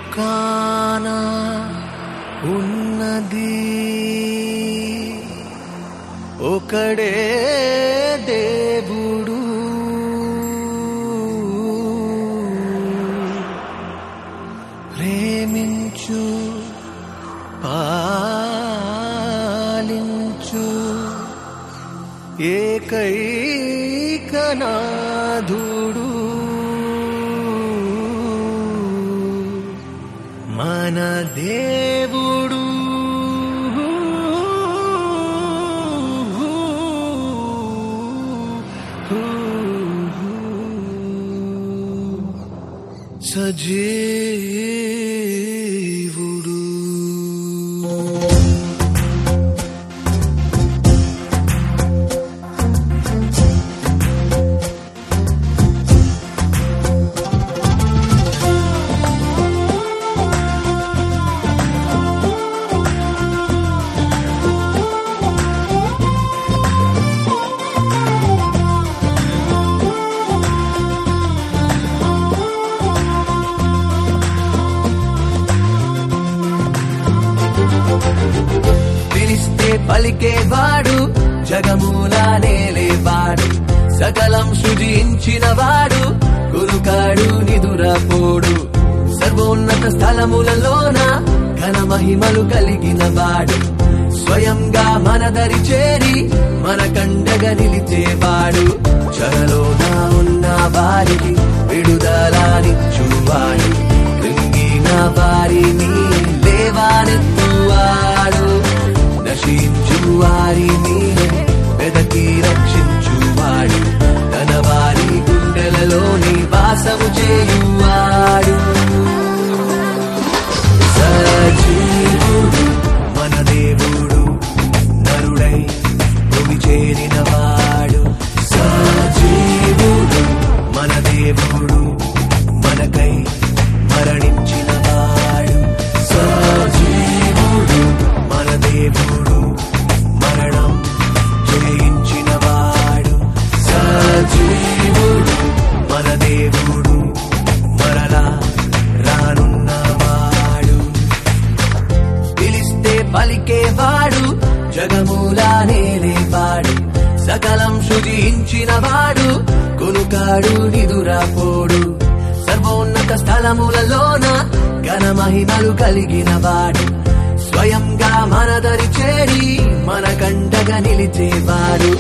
లోకాన ఉన్నది ఒకడే దేవుడు, ప్రేమించు పాలించు ఏకైకనాథుడు మన దేవుడు. సజీవుడు పలికేవాడు, జగమూలా నేలేవాడు, సకలం సృజించినవాడు, గురుకాడు నిదురపోడు, సర్వోన్నత స్థలములలోన ఘన మహిమలు కలిగినవాడు, స్వయంగా మన దరి చేరి మన కండగా నిలిచేవాడు, చెరలోన ఉన్న వారికి విడుదలనిచ్చువాడు, కృంగిన వారిని లేవనెత్తువాడు, నశించు వారిని వెదకి రక్షించువాడు, తన వారి గుండెలలో నివాసము చేయువాడు. సజీవుడు మన దేవుడు, నరుడై భూమి చేరినవాడు, సజీవుడు మన దేవుడు, మనకై మరణించినవాడు, సజీవుడు మన దేవుడు, మరణం జయించినవాడు, సజీవుడు మన దేవుడు, మరలా రానున్నవాడు, పిలిస్తే పలికేవాడు, జగమూలా నేలేవాడు, సకలం సృజించినవాడు, కొనుకాడు నిదురపోడు, సర్వోన్నత స్థలములలోన ఘన మహిమలు కలిగినవాడు, స్వయంగా మన దరి చేరి మన కండగా నిలిచేవాడు.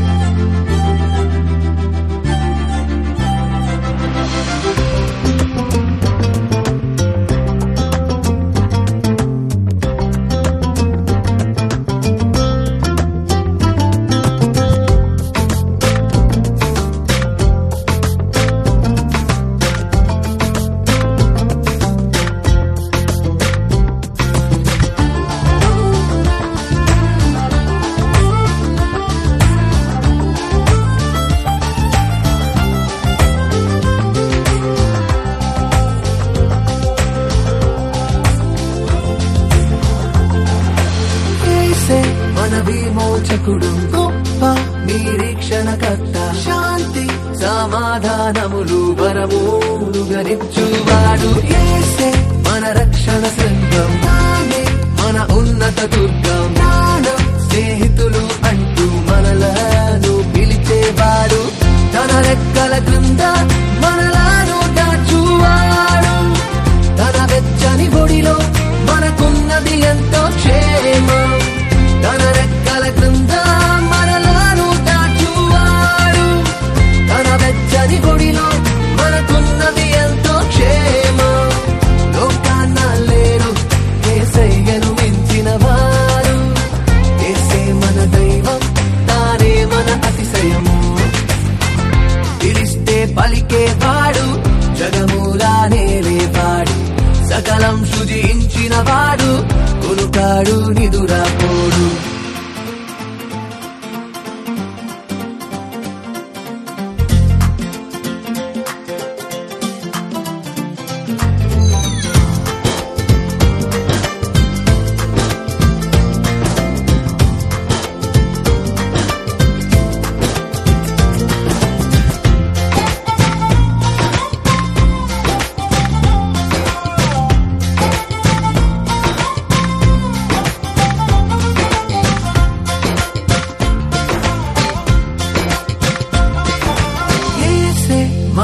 మన విమోచకుడు, గొప్ప నిరీక్షణకర్త, శాంతి సమాధానములు వరములు గనిచ్చువాడు, యేసే మన రక్షణ శృంగం, తానే మన ఉన్నత దుర్గం, ప్రాణం స్నేహితులు అంటూ మనలను పిలిచేవాడు, తన రెక్కల క్రింద మనలను దాచువాడు, తన వెచ్చని ఒడిలో మనకున్నది ఎంతో క్షేమం, తన రెక్కల క్రింద మనలను దాచువాడు, తన వెచ్చని ఒడిలో మనకున్నది ఎంతో క్షేమం, లోకాన్న లేరు యేసయ్యను మించిన వారు, యేసే మన దైవం, తానే మన అతిశయము, పిలిస్తే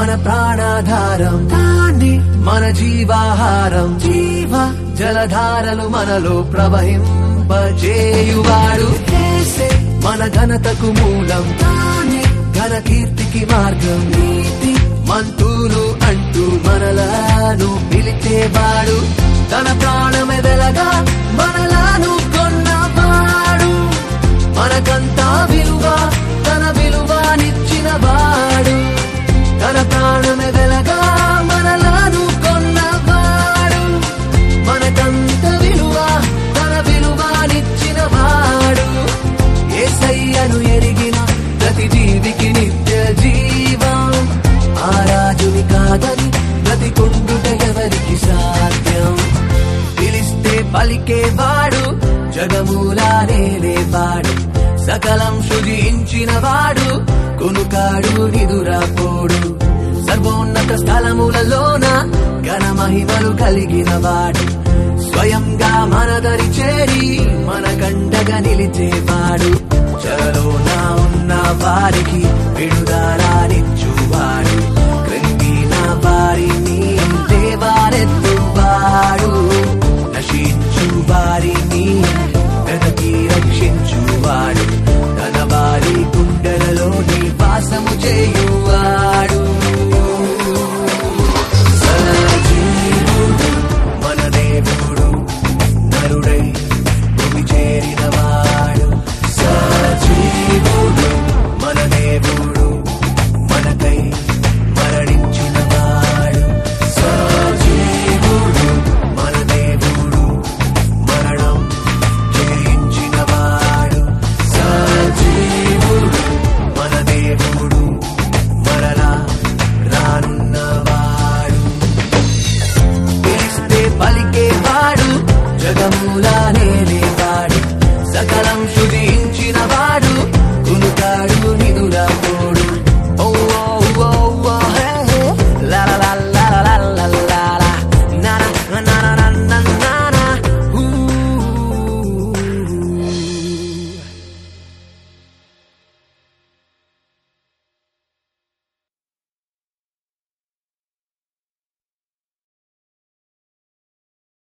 మన ప్రాణాధారం, తానే మన జీవాహారం. జీవ జలధారలు మనలో ప్రవహింపజేయువాడు యేసే మన ఘనతకు మూలం, తానే ఘన కీర్తికి మార్గం. నీతి మంతులు అంటూ మనలను పిలిచేవాడు, తన ప్రాణమెదలగా మనలను కొన్నవాడు. మనకంతా విలువ తన విలువనిచ్చినవాడు, తన ప్రాణమెదలగా మనలను కొన్నవాడు. మనకంత విలువ తన విలువనిచ్చినవాడు. యేసయ్యను ఎరిగిన ప్రతి జీవికి నిత్య జీవం. ఆ రాజుని కాదని బ్రతికుండుట ఎవరికి సాధ్యం? పిలిస్తే పలికేవాడు, జగమూలానే లేవాడు. సకలం సృజించినవాడు, కొనుకాడు నిదురపోడు. సర్వోన్నత స్థలములలోన ఘన మహిమలు కలిగినవాడు. స్వయంగా మనదరి చేరి మన కండగా నిలిచేవాడు. చెరలోన ఉన్న వారికి విడుదలనిచ్చేవాడు.